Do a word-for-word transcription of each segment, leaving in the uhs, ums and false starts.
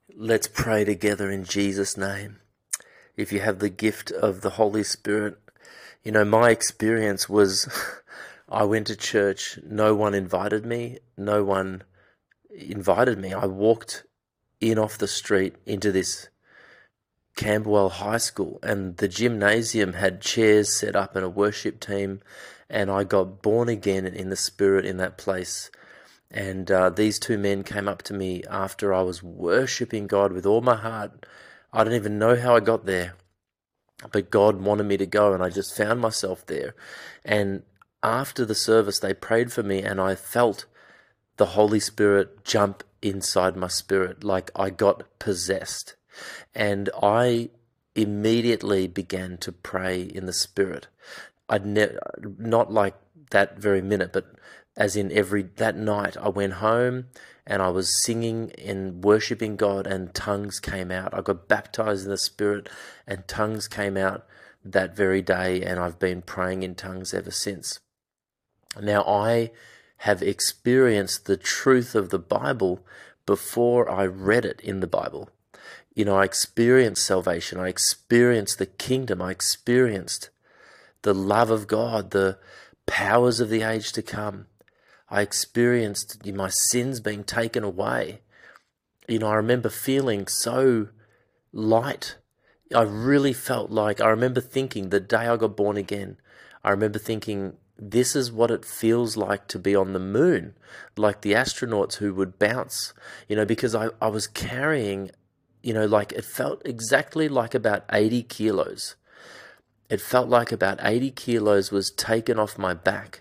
Let's pray together in Jesus' name. If you have the gift of the Holy Spirit, you know, my experience was I went to church, no one invited me, no one invited me. I walked in off the street into this Camberwell High School, and the gymnasium had chairs set up and a worship team, and I got born again in the Spirit in that place. And uh, these two men came up to me after I was worshipping God with all my heart. I don't even know how I got there, but God wanted me to go, and I just found myself there. And after the service, they prayed for me, and I felt the Holy Spirit jump inside my spirit, like I got possessed. And I immediately began to pray in the Spirit. I'd ne- not like that very minute, but as in every, that night I went home and I was singing and worshiping God, and tongues came out. I got baptized in the Spirit and tongues came out that very day, and I've been praying in tongues ever since. Now, I have experienced the truth of the Bible before I read it in the Bible. You know, I experienced salvation. I experienced the kingdom. I experienced the love of God, the powers of the age to come. I experienced my sins being taken away. You know, I remember feeling so light. I really felt like, I remember thinking the day I got born again, I remember thinking, this is what it feels like to be on the moon, like the astronauts who would bounce, you know, because I, I was carrying, you know, like it felt exactly like about eighty kilos. It felt like about eighty kilos was taken off my back.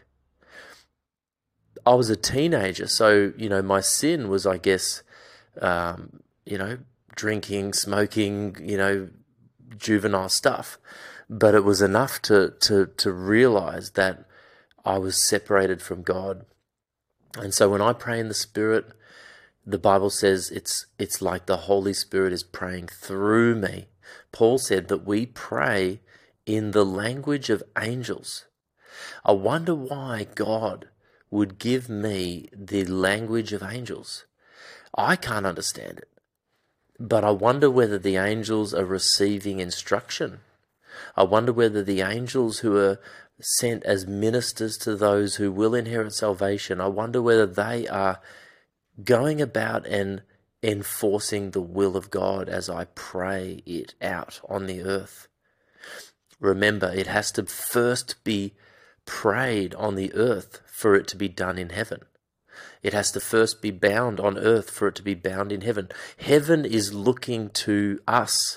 I was a teenager, so, you know, my sin was, I guess, um, you know, drinking, smoking, you know, juvenile stuff. But it was enough to, to, to realize that I was separated from God. And so when I pray in the Spirit, the Bible says it's it's like the Holy Spirit is praying through me. Paul said that we pray in the language of angels. I wonder why God would give me the language of angels. I can't understand it, but I wonder whether the angels are receiving instruction. I wonder whether the angels who are sent as ministers to those who will inherit salvation, I wonder whether they are going about and enforcing the will of God as I pray it out on the earth. Remember, it has to first be prayed on the earth for it to be done in heaven. It has to first be bound on earth for it to be bound in heaven. Heaven is looking to us.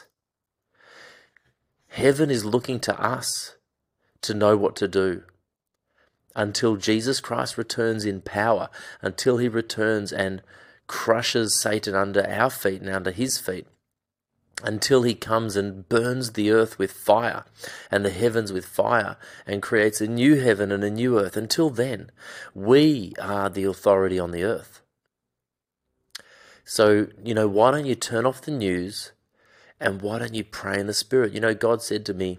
Heaven is looking to us to know what to do. Until Jesus Christ returns in power, until he returns and crushes Satan under our feet and under his feet, until he comes and burns the earth with fire and the heavens with fire and creates a new heaven and a new earth. Until then, we are the authority on the earth. So, you know, why don't you turn off the news and why don't you pray in the Spirit? You know, God said to me,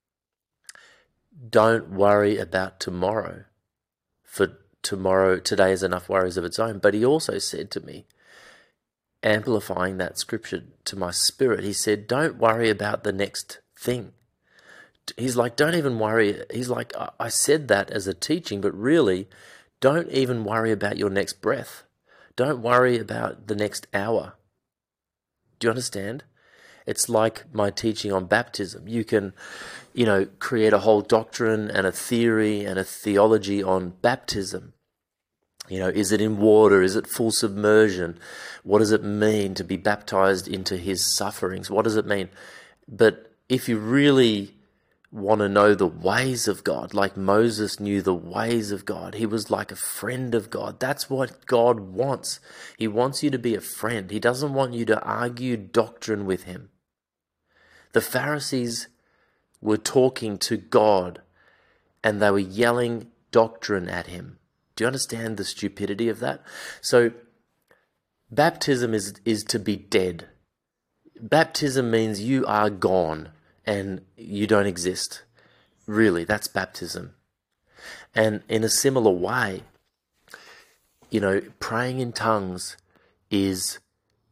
don't worry about tomorrow, for tomorrow, today has enough worries of its own. But he also said to me, amplifying that scripture to my spirit, he said, don't worry about the next thing. He's like, don't even worry. He's like, I said that as a teaching, but really, don't even worry about your next breath. Don't worry about the next hour. Do you understand? It's like my teaching on baptism. You can, you know, create a whole doctrine and a theory and a theology on baptism. You know, is it in water? Is it full submersion? What does it mean to be baptized into his sufferings? What does it mean? But if you really want to know the ways of God, like Moses knew the ways of God, he was like a friend of God. That's what God wants. He wants you to be a friend. He doesn't want you to argue doctrine with him. The Pharisees were talking to God and they were yelling doctrine at him. Do you understand the stupidity of that? So baptism is, is to be dead. Baptism means you are gone and you don't exist. Really, that's baptism. And in a similar way, you know, praying in tongues is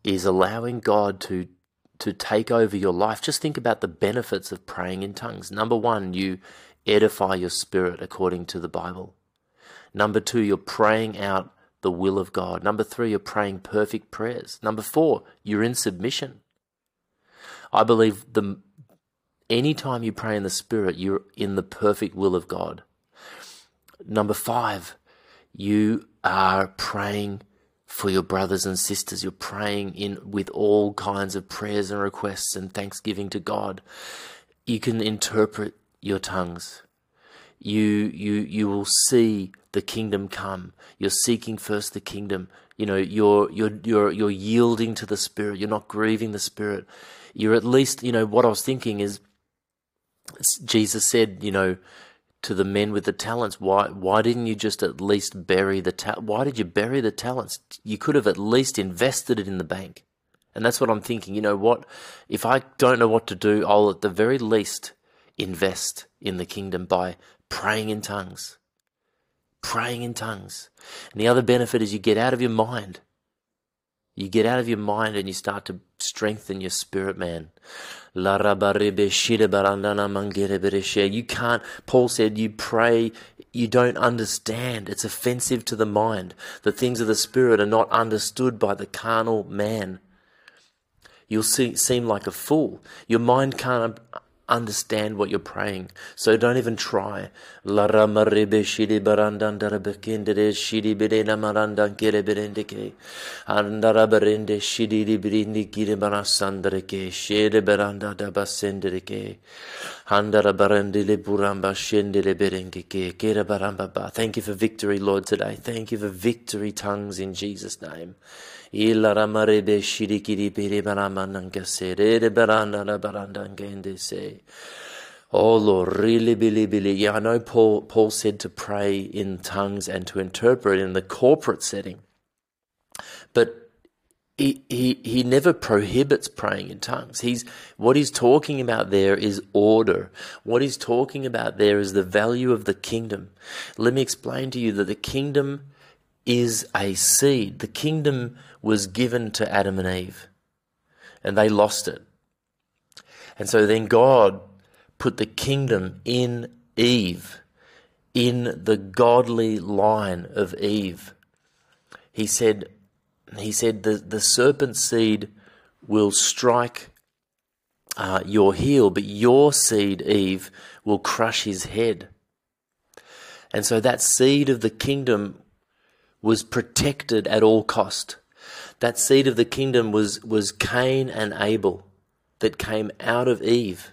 is allowing God to to take over your life. Just think about the benefits of praying in tongues. Number one, you edify your spirit according to the Bible. Number two, you're praying out the will of God. Number three, you're praying perfect prayers. Number four, you're in submission. I believe the anytime you pray in the Spirit, you're in the perfect will of God. Number five, you are praying for your brothers and sisters. You're praying in with all kinds of prayers and requests and thanksgiving to God. You can interpret your tongues. You you you will see the kingdom come. You're seeking first the kingdom. You know, you're you're you're you're yielding to the Spirit. You're not grieving the Spirit. You're at least, you know, what I was thinking is, Jesus said, you know, to the men with the talents, why why didn't you just at least bury the ta- why did you bury the talents? You could have at least invested it in the bank. And that's what I'm thinking. You know what? If I don't know what to do, I'll at the very least invest in the kingdom by praying in tongues. Praying in tongues. And the other benefit is you get out of your mind. You get out of your mind and you start to strengthen your spirit, man. You can't, Paul said, you pray, you don't understand. It's offensive to the mind. The things of the Spirit are not understood by the carnal man. You'll see, seem like a fool. Your mind can't understand what you're praying, so don't even try. Thank you for victory, Lord, today. Thank you for victory tongues in Jesus' name. Oh Lord, really, really, really. Yeah, I know Paul Paul said to pray in tongues and to interpret in the corporate setting, but he he he never prohibits praying in tongues. He's what he's talking about there is order. What he's talking about there is the value of the kingdom. Let me explain to you that the kingdom is a seed. The kingdom was given to Adam and Eve, and they lost it. And so then God put the kingdom in Eve, in the godly line of Eve. He said, he said the, the serpent seed will strike uh, your heel, but your seed, Eve, will crush his head. And so that seed of the kingdom was protected at all cost. That seed of the kingdom was, was Cain and Abel that came out of Eve.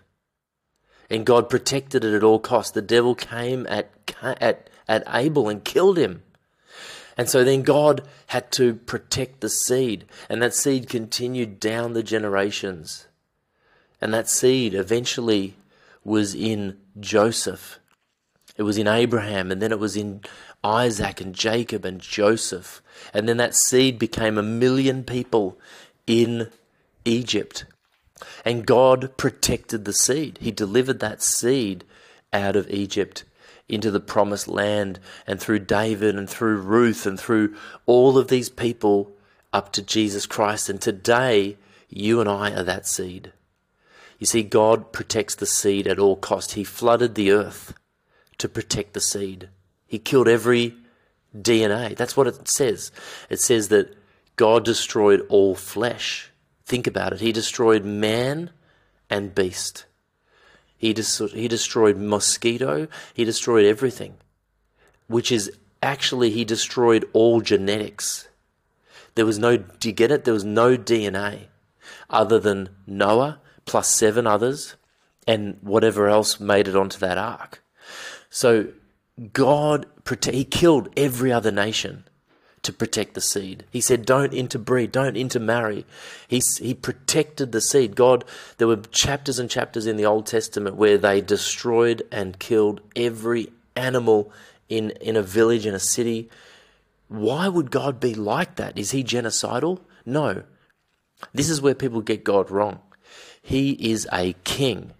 And God protected it at all cost. The devil came at, at, at Abel and killed him. And so then God had to protect the seed. And that seed continued down the generations. And that seed eventually was in Joseph. It was in Abraham, and then it was in Isaac and Jacob and Joseph. And then that seed became a million people in Egypt. And God protected the seed. He delivered that seed out of Egypt into the promised land, and through David and through Ruth and through all of these people up to Jesus Christ. And today, you and I are that seed. You see, God protects the seed at all cost. He flooded the earth to protect the seed. He killed every D N A. That's what it says. It says that God destroyed all flesh. Think about it. He destroyed man and beast. He, des- he destroyed mosquito. He destroyed everything, which is actually, he destroyed all genetics. There was no, do you get it? There was no D N A other than Noah plus seven others and whatever else made it onto that ark. So God, he killed every other nation to protect the seed. He said, don't interbreed, don't intermarry. He, he protected the seed. God, there were chapters and chapters in the Old Testament where they destroyed and killed every animal in, in a village, in a city. Why would God be like that? Is he genocidal? No. This is where people get God wrong. He is a king.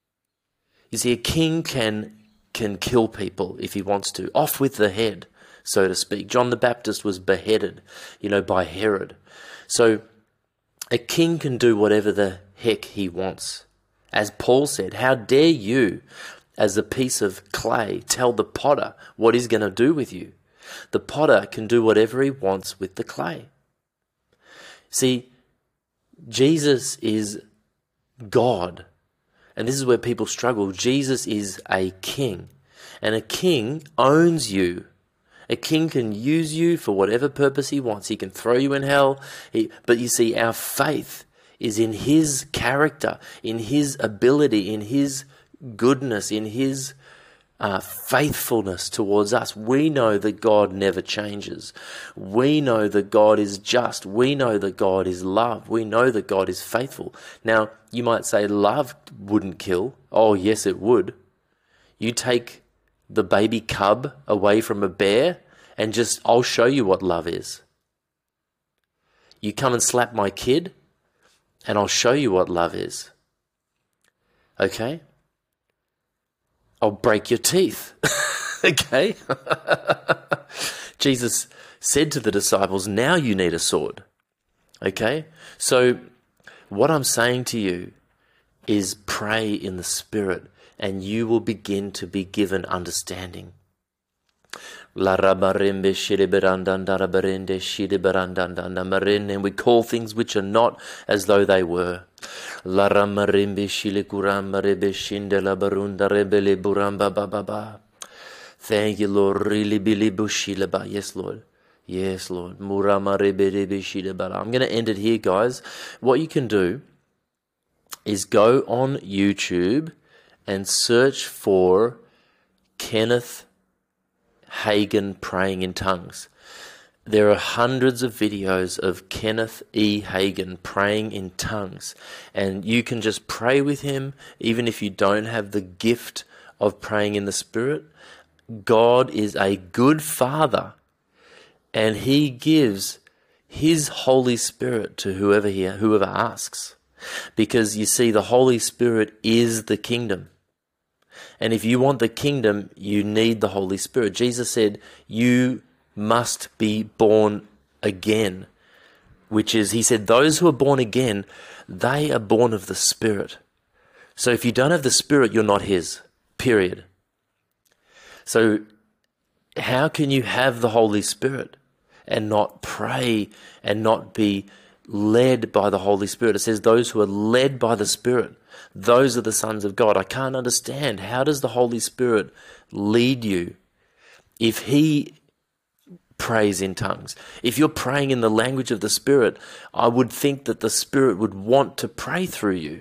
You see, a king can can kill people if he wants to. Off with the head, so to speak. John the Baptist was beheaded, you know, by Herod. So A king can do whatever the heck he wants. As Paul said, how dare you, as a piece of clay, tell the potter what he's going to do with you? The potter can do whatever he wants with the clay. See, Jesus is God. And this is where people struggle. Jesus is a king. And a king owns you. A king can use you for whatever purpose he wants. He can throw you in hell. He, but you see, our faith is in his character, in his ability, in his goodness, in his uh, faithfulness towards us. We know that God never changes. We know that God is just. We know that God is love. We know that God is faithful. Now, you might say love wouldn't kill. Oh, yes, it would. You take the baby cub away from a bear and just, I'll show you what love is. You come and slap my kid and I'll show you what love is. Okay? I'll break your teeth. Okay? Jesus said to the disciples, now you need a sword. Okay? So what I'm saying to you is pray in the Spirit and you will begin to be given understanding. And we call things which are not as though they were. Thank you, Lord. Yes, Lord. Yes, Lord. I'm going to end it here, guys. What you can do is go on YouTube and search for Kenneth Hagin praying in tongues. There are hundreds of videos of Kenneth E. Hagin praying in tongues, and you can just pray with him even if you don't have the gift of praying in the Spirit. God is a good Father, and he gives his Holy Spirit to whoever he, whoever asks. Because you see, the Holy Spirit is the kingdom. And if you want the kingdom, you need the Holy Spirit. Jesus said, you must be born again, which is, he said, those who are born again, they are born of the Spirit. So if you don't have the Spirit, you're not his, period. So how can you have the Holy Spirit and not pray and not be led by the Holy Spirit? It says those who are led by the Spirit, those are the sons of God. I can't understand. How does the Holy Spirit lead you if he prays in tongues? If you're praying in the language of the Spirit, I would think that the Spirit would want to pray through you.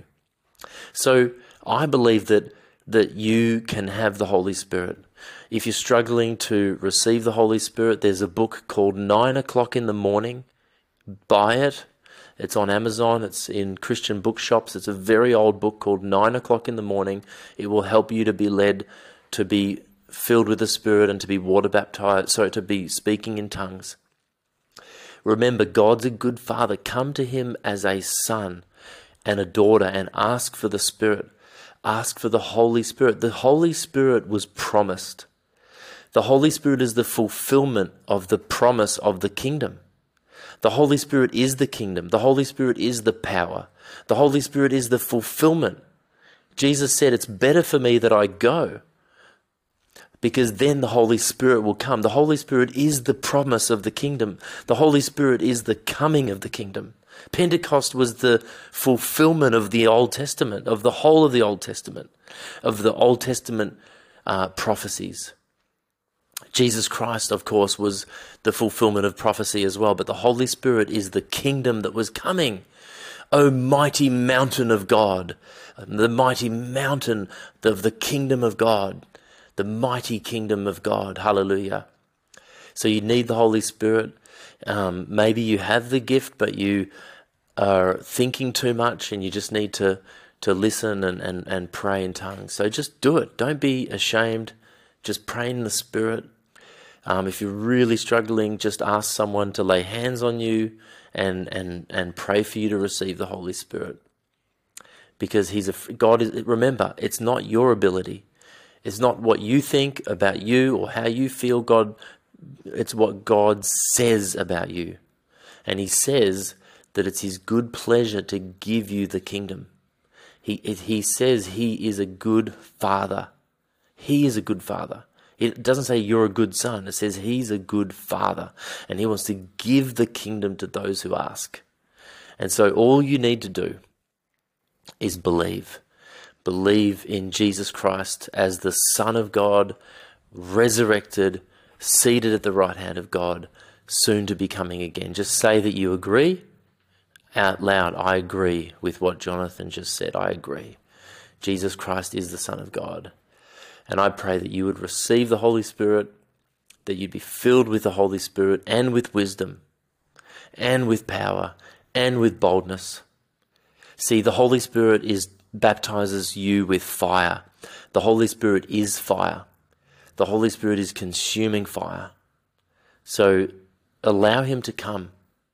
So I believe that that you can have the Holy Spirit. If you're struggling to receive the Holy Spirit, there's a book called Nine O'Clock in the Morning. Buy it. It's on Amazon. It's in Christian bookshops. It's a very old book called Nine O'Clock in the Morning. It will help you to be led, to be filled with the Spirit and to be water baptized, so to be speaking in tongues. Remember, God's a good Father. Come to him as a son and a daughter and ask for the Spirit. Ask for the Holy Spirit. The Holy Spirit was promised. The Holy Spirit is the fulfillment of the promise of the kingdom. The Holy Spirit is the kingdom. The Holy Spirit is the power. The Holy Spirit is the fulfillment. Jesus said, it's better for me that I go, because then the Holy Spirit will come. The Holy Spirit is the promise of the kingdom. The Holy Spirit is the coming of the kingdom. Pentecost was the fulfillment of the Old Testament, of the whole of the Old Testament, of the Old Testament uh, prophecies. Jesus Christ, of course, was the fulfillment of prophecy as well, but the Holy Spirit is the kingdom that was coming. O mighty mountain of God, the mighty mountain of the kingdom of God, the mighty kingdom of God. Hallelujah. So you need the Holy Spirit. Um, maybe you have the gift, but you are thinking too much and you just need to, to listen and, and, and pray in tongues. So just do it. Don't be ashamed. Just pray in the Spirit. Um, if you're really struggling, just ask someone to lay hands on you and, and, and pray for you to receive the Holy Spirit. Because he's a, God is, remember, it's not your ability. It's not what you think about you or how you feel. God, it's what God says about you. And he says that it's his good pleasure to give you the kingdom. He, he says he is a good father. He is a good father. It doesn't say you're a good son. It says he's a good father, and he wants to give the kingdom to those who ask. And so all you need to do is believe. Believe in Jesus Christ as the Son of God, resurrected, seated at the right hand of God, soon to be coming again. Just say that you agree out loud. I agree with what Jonathan just said. I agree. Jesus Christ is the Son of God. And I pray that you would receive the Holy Spirit, that you'd be filled with the Holy Spirit and with wisdom and with power and with boldness. See, the Holy Spirit is baptizes you with fire. The Holy Spirit is fire. The Holy Spirit is consuming fire. So allow him to come.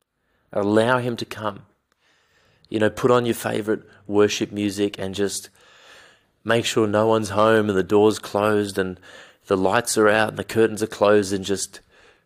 Allow him to come. You know, put on your favorite worship music and just make sure no one's home and the door's closed and the lights are out and the curtains are closed, and just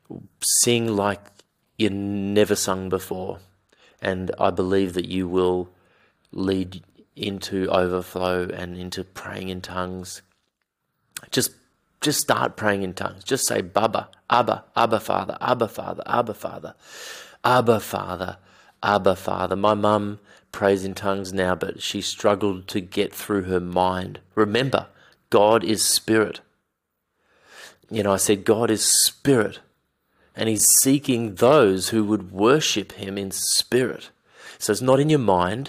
sing like you never sung before. And I believe that you will lead into overflow and into praying in tongues. Just just start praying in tongues. Just say Baba, Abba, Abba Father, Abba Father, Abba Father, Abba Father, Abba Father. My mum prays in tongues now, but she struggled to get through her mind. Remember, God is spirit. You know, I said God is spirit, and he's seeking those who would worship him in spirit. So it's not in your mind.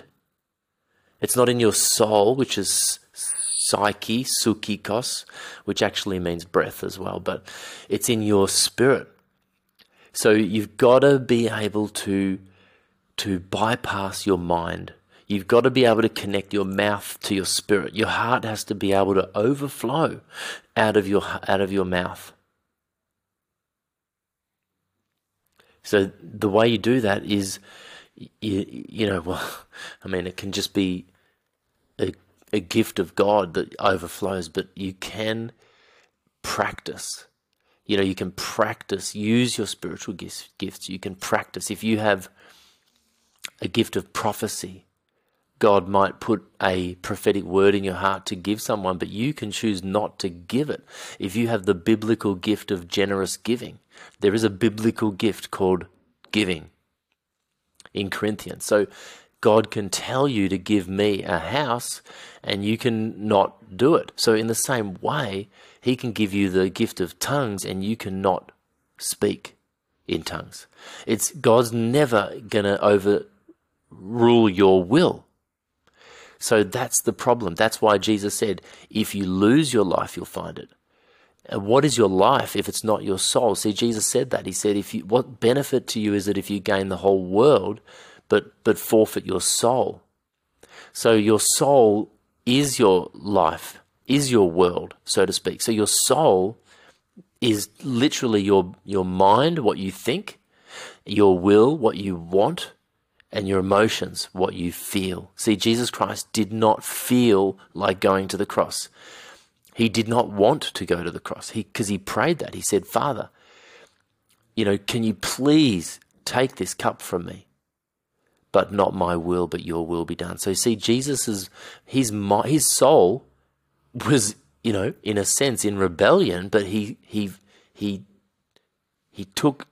It's not in your soul, which is psyche, psychikos, which actually means breath as well, but it's in your spirit. So you've got to be able to to bypass your mind. You've got to be able to connect your mouth to your spirit. Your heart has to be able to overflow out of your out of your mouth. So the way you do that is, you, you know, well, I mean, it can just be a, a gift of God that overflows, but you can practice. You know, you can practice, use your spiritual gifts. gifts. You can practice. If you have a gift of prophecy, God might put a prophetic word in your heart to give someone, but you can choose not to give it. If you have the biblical gift of generous giving, there is a biblical gift called giving in Corinthians. So God can tell you to give me a house and you can not do it. So in the same way, he can give you the gift of tongues and you cannot speak in tongues. It's God's never going to overrule your will. So that's the problem. That's why Jesus said, if you lose your life, you'll find it. And what is your life if it's not your soul? See, Jesus said that. He said, "If you, what benefit to you is it if you gain the whole world, but but forfeit your soul?" So your soul is your life, is your world, so to speak. So your soul is literally your your mind, what you think, your will, what you want, and your emotions, what you feel. See, Jesus Christ did not feel like going to the cross. He did not want to go to the cross He because he prayed that. He said, "Father, you know, can you please take this cup from me? But not my will, but your will be done." So see, Jesus's his his soul was, you know, in a sense in rebellion, but he he he he took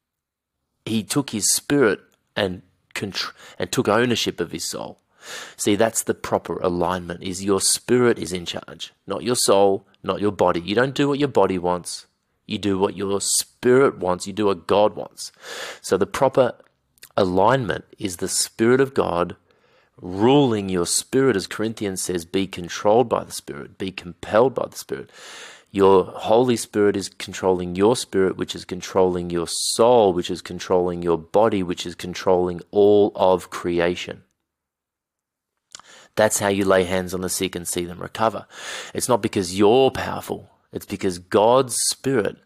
he took his spirit and contr- and took ownership of his soul. See, that's the proper alignment, is your spirit is in charge, not your soul, not your body. You don't do what your body wants. You do what your spirit wants. You do what God wants. So the proper alignment is the Spirit of God ruling your spirit. As Corinthians says, be controlled by the Spirit, be compelled by the Spirit. Your Holy Spirit is controlling your spirit, which is controlling your soul, which is controlling your body, which is controlling all of creation. That's how you lay hands on the sick and see them recover. It's not because you're powerful. It's because God's Spirit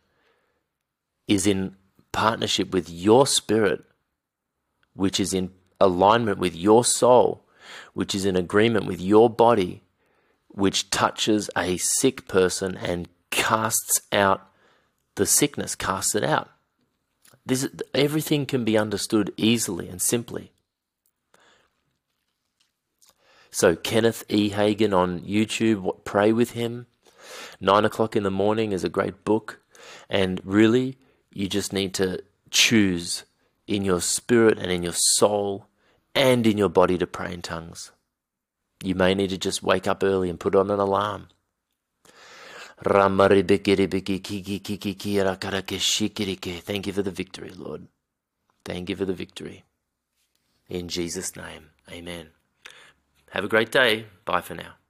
is in partnership with your spirit, which is in alignment with your soul, which is in agreement with your body, which touches a sick person and casts out the sickness, casts it out. This, everything can be understood easily and simply. So Kenneth E. Hagin on YouTube, what, pray with him. Nine o'clock in the morning is a great book. And really, you just need to choose in your spirit and in your soul and in your body to pray in tongues. You may need to just wake up early and put on an alarm. Thank you for the victory, Lord. Thank you for the victory. In Jesus' name, amen. Have a great day. Bye for now.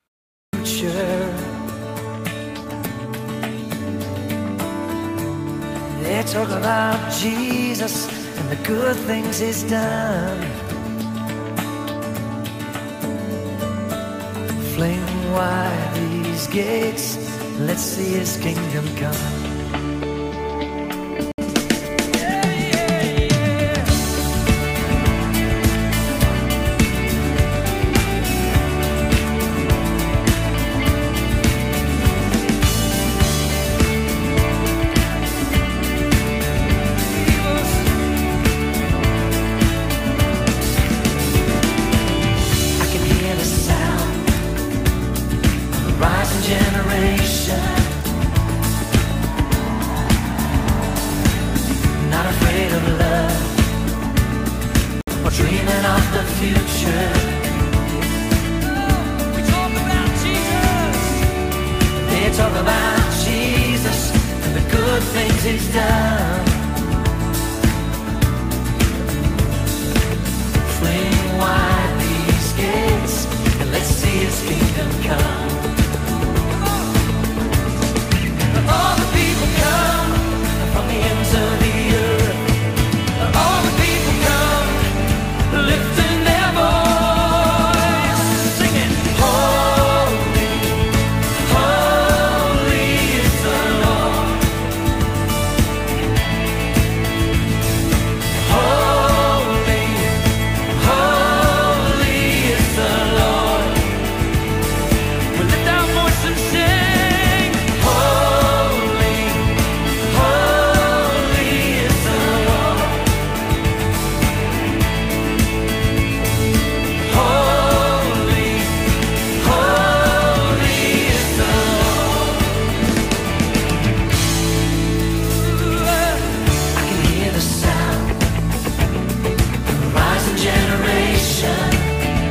They talk about Jesus and the good things he's done. Fling wide these gates, let's see his kingdom come.